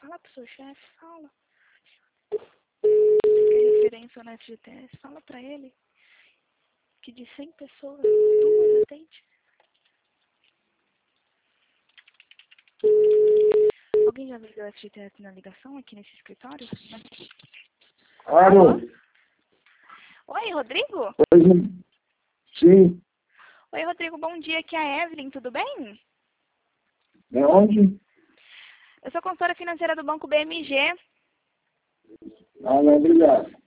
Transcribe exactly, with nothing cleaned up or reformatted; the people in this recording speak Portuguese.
Fala pro seu chefe, fala. Você quer referência no F G T S? Fala pra ele que de cem pessoas, duas atende. Alguém já viu o F G T S na ligação aqui nesse escritório? Alô? Oi, Rodrigo? Oi, sim. Oi, Rodrigo, bom dia. Aqui é a Evelyn, tudo bem? De onde? Eu sou consultora financeira do Banco B M G. Ah, não, obrigado.